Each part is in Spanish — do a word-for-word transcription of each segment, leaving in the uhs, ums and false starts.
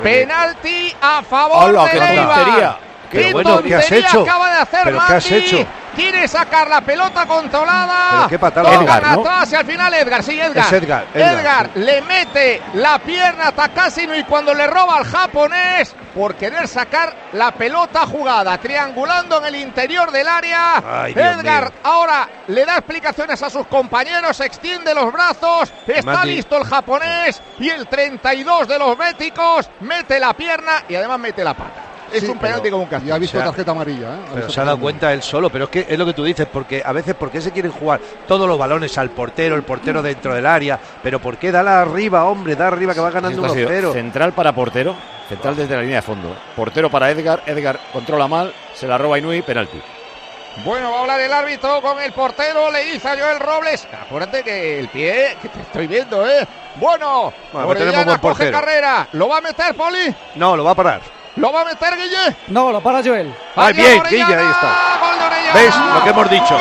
Penalti a favor ¡Hola, de qué Leibar. tontería! ¡Qué Pero bueno, tontería ¿qué has hecho? acaba de hacer ¿Pero Mandi! qué has hecho? Quiere sacar la pelota controlada. Pero qué patada. Tocan Edgar, ¿no? atrás y al final Edgar, sí, Edgar. Es Edgar, Edgar, Edgar sí. le mete la pierna a Takashino y cuando le roba al japonés por querer sacar la pelota jugada, triangulando en el interior del área. Ay, Dios Edgar mío. ahora le da explicaciones a sus compañeros, extiende los brazos, está Mandi. listo el japonés y el treinta y dos de los béticos mete la pierna y además mete la pata. Es Sí, un penalti como un Ya castigo. ha visto O sea, tarjeta amarilla, ¿eh? Pero se ha dado cuenta él solo, pero es que es lo que tú dices, porque a veces, ¿por qué se quieren jugar todos los balones al portero, el portero dentro del área? Pero ¿por qué? Dala arriba, hombre, da arriba que va ganando Esto ha uno sido cero. central para portero, central desde la línea de fondo. Portero para Edgar, Edgar controla mal, se la roba Inui, penalti. Bueno, va a hablar el árbitro con el portero, le dice a Joel Robles. Acuérdate que el pie, que te estoy viendo, ¿eh? Bueno, Bueno, pues tenemos Orellana buen coge portero. carrera. ¿Lo va a meter, Poli? No, lo va a parar. ¿Lo va a meter, Guille? No, lo para Joel. Ay, Allá bien, Orellana, Guille, ahí está. Gol de Orellana. ¿Ves lo que hemos dicho?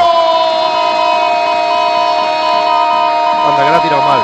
Anda, que la ha tirado mal.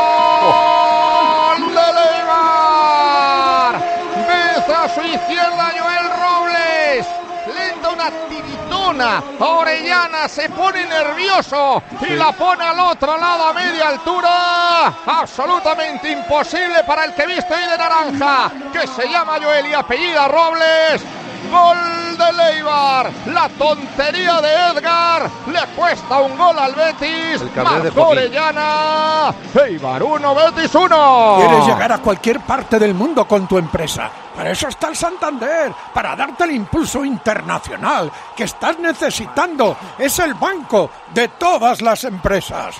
¡Gol de Leibar! Vence a su izquierda Joel Robles. Le da una tiritona a Orellana, se pone nervioso y la pone al otro lado a media altura. Absolutamente imposible para el que viste hoy de naranja, que se llama Joel y apellida Robles. Gol de Leibar, la tontería de Edgar, le cuesta un gol al Betis, El cabreo de marcó Joaquín. Orellana, Eibar uno, Betis uno. Quieres llegar a cualquier parte del mundo con tu empresa. Para eso está el Santander, para darte el impulso internacional que estás necesitando. Es el banco de todas las empresas.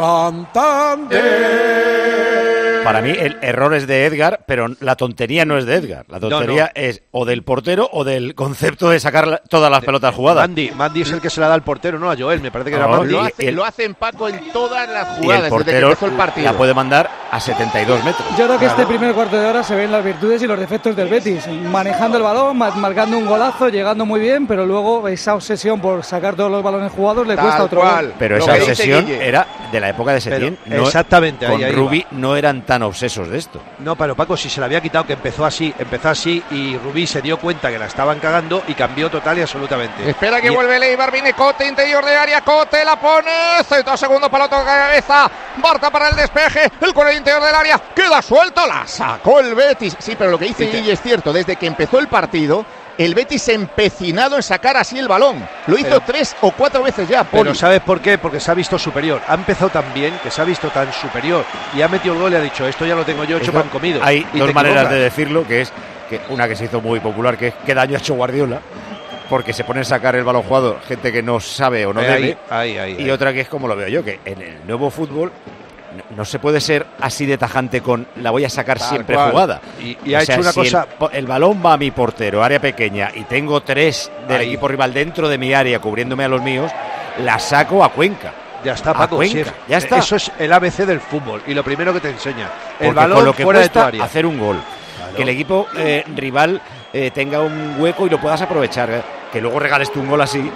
Santander. Para mí el error es de Edgar, pero la tontería no es de Edgar. La tontería No, no. es o del portero o del concepto de sacar la- todas las pelotas jugadas. Mandy, Mandy es el que se la da al portero, no a Joel, me parece que era No, Mandy. Lo, y- hace, y el- lo hacen Paco en todas las Y jugadas el desde que portero empezó el partido. la puede mandar a setenta y dos metros. Yo creo que este primer cuarto de hora se ven las virtudes y los defectos del Betis. Manejando el balón, ma- marcando un golazo, llegando muy bien, pero luego esa obsesión por sacar todos los balones jugados le Tal cuesta otro cual. gol. Pero Lo esa que dice obsesión Guille. era de la época de Setién. Pero exactamente, ahí- con ahí Rubí no eran tan obsesos de esto. No, pero Paco, si se la había quitado, que empezó así, empezó así y Rubí se dio cuenta que la estaban cagando y cambió total y absolutamente. Espera que Y- vuelve Leibar, viene Cote, interior de área, Cote la pone, centro segundo para otro cabeza, Barta para el despeje, el cuero interior del área, queda suelto, la sacó el Betis. Sí, pero lo que dice Guille es cierto, desde que empezó el partido, el Betis empecinado en sacar así el balón. Lo hizo Pero- tres o cuatro veces ya, Poli. Pero ¿sabes por qué? Porque se ha visto superior. Ha empezado tan bien que se ha visto tan superior y ha metido el gol y ha dicho, esto ya lo tengo yo hecho Esto- pan comido. Hay Y dos te maneras equivocas. de decirlo, que es que una que se hizo muy popular, que es qué daño ha hecho Guardiola, porque se pone a sacar el balón jugado gente que no sabe o no Eh, debe. ahí, ahí, ahí, Y ahí. otra que es como lo veo yo, que en el nuevo fútbol no, no se puede ser así de tajante con la voy a sacar Tal siempre cual. jugada. Y- y ha O sea, hecho una si cosa- El, po- el balón va a mi portero, área pequeña, y tengo tres del Ahí. equipo rival dentro de mi área, cubriéndome a los míos, la saco a Cuenca. Ya está, a Paco. Cuenca, sí, es- ya está. Eso es el A B C del fútbol y lo primero que te enseña. El Porque balón con lo que fuera de tu cuesta área. hacer un gol. Claro. Que el equipo eh, rival eh, tenga un hueco y lo puedas aprovechar. eh. Que luego regales tú un gol así.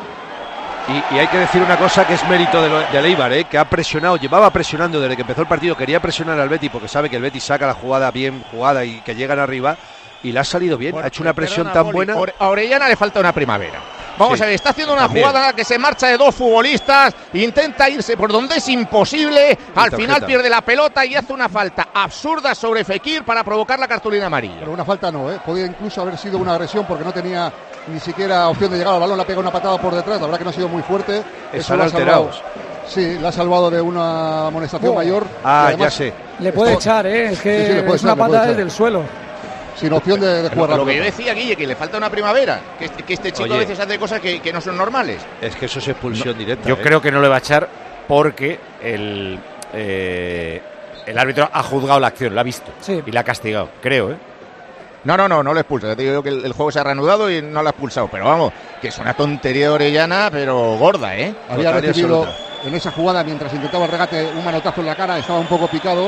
Y, y hay que decir una cosa que es mérito de, lo, de Leibar, ¿eh? Que ha presionado, llevaba presionando desde que empezó el partido, quería presionar al Betis porque sabe que el Betis saca la jugada bien jugada y que llegan arriba y le ha salido bien, Bueno, ha hecho una presión perdona, tan Poli, buena. Ore- A Orellana le falta una primavera. Vamos Sí, a ver, está haciendo una también. jugada en la que se marcha de dos futbolistas, intenta irse por donde es imposible, al tarjeta. final pierde la pelota y hace una falta absurda sobre Fekir para provocar la cartulina amarilla. Pero una falta no, ¿eh? Podía incluso haber sido una agresión porque no tenía ni siquiera opción de llegar al balón, le ha pegado una patada por detrás, la verdad que no ha sido muy fuerte. Eso Están lo ha salvado. alterados. Sí, la ha salvado de una amonestación Oh. mayor. Ah, y además, ya sé. Le puede esto- echar, ¿eh? Es que Sí, sí, le puede es una echar, le puede patada echar. desde el suelo. Sin opción de, de Lo, jugar la lo que yo pelota. decía, Guille, que le falta una primavera, que este, que este chico Oye. a veces hace cosas que, que no son normales. Es que eso es expulsión directa. Yo ¿eh? creo que no le va a echar porque el, eh, el árbitro ha juzgado la acción, la ha visto Sí. y la ha castigado. Creo, ¿eh? No, no, no, no lo expulsa. Ya te digo que el, el juego se ha reanudado y no lo ha expulsado. Pero vamos, que es una tontería de Orellana, pero gorda, ¿eh? Había Total y recibido absoluta. en esa jugada mientras intentaba el regate un manotazo en la cara, estaba un poco picado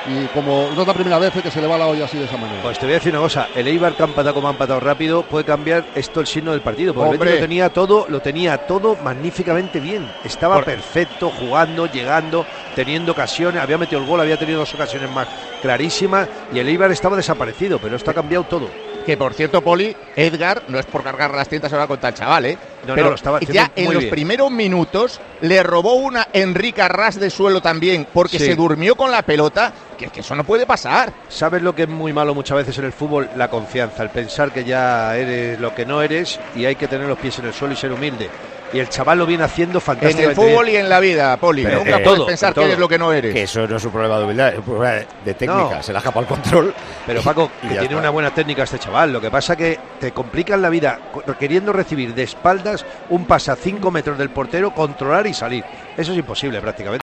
y como no es la primera vez que se le va la olla así de esa manera. Pues te voy a decir una cosa, el Eibar que ha empatado como ha empatado rápido puede cambiar esto el signo del partido, porque el Betis lo tenía todo, lo tenía todo magníficamente bien, estaba Por... perfecto, jugando, llegando, teniendo ocasiones, había metido el gol, había tenido dos ocasiones más clarísimas y el Eibar estaba desaparecido, pero esto ha cambiado todo. Que por cierto, Poli, Edgar, no es por cargar las tintas ahora contra el chaval, ¿eh? No, pero no, lo estaba ya en los bien. primeros minutos le robó una Enrique a ras de suelo también, porque sí. se durmió con la pelota, que, que eso no puede pasar. ¿Sabes lo que es muy malo muchas veces en el fútbol? La confianza, el pensar que ya eres lo que no eres y hay que tener los pies en el suelo y ser humilde. Y el chaval lo viene haciendo fantásticamente. En el fútbol bien. Y en la vida, Poli. Pero, nunca eh, puedes todo, pensar que eres lo que no eres. Que eso no es un problema de humildad, es un problema de técnica. No. Se la escapa el control. Pero Paco, que tiene está. una buena técnica este chaval. Lo que pasa que te complican la vida queriendo recibir de espaldas un pase a cinco metros del portero, controlar y salir. Eso es imposible prácticamente.